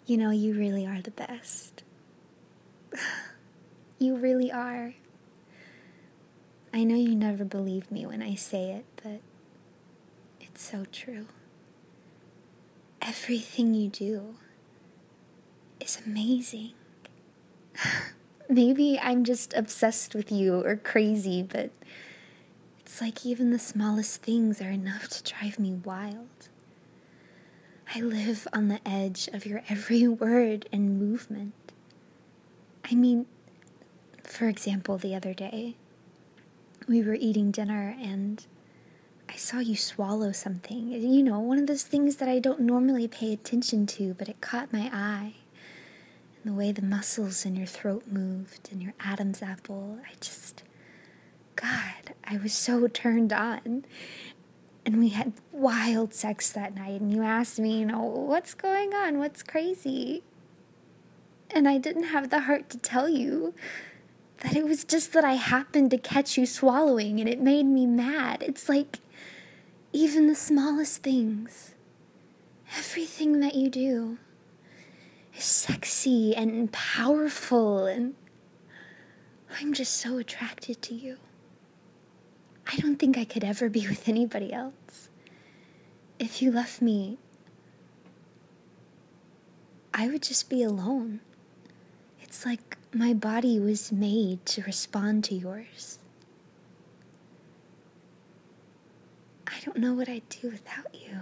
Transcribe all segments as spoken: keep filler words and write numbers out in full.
You know, you really are the best. You really are. I know you never believe me when I say it, but it's so true. Everything you do is amazing. Maybe I'm just obsessed with you or crazy, but it's like even the smallest things are enough to drive me wild. I live on the edge of your every word and movement. I mean, for example, the other day, we were eating dinner and I saw you swallow something. You know, one of those things that I don't normally pay attention to, but it caught my eye. And the way the muscles in your throat moved and your Adam's apple, I just, God, I was so turned on. And we had wild sex that night, and you asked me, you know, what's going on? What's crazy? And I didn't have the heart to tell you that it was just that I happened to catch you swallowing, and it made me mad. It's like even the smallest things, everything that you do is sexy and powerful, and I'm just so attracted to you. I don't think I could ever be with anybody else. If you left me, I would just be alone. It's like my body was made to respond to yours. I don't know what I'd do without you.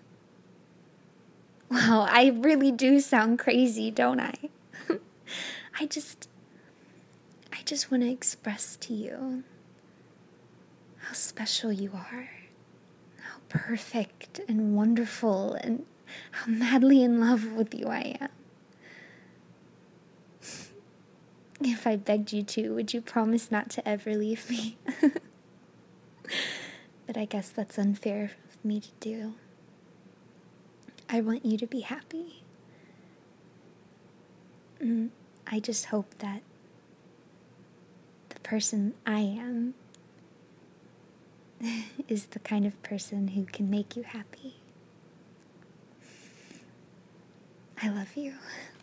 Wow, I really do sound crazy, don't I? I just, I just want to express to you how special you are, how perfect and wonderful, and how madly in love with you I am. If I begged you to, would you promise not to ever leave me? But I guess that's unfair of me to do. I want you to be happy. Mm, I just hope that the person I am is the kind of person who can make you happy. I love you.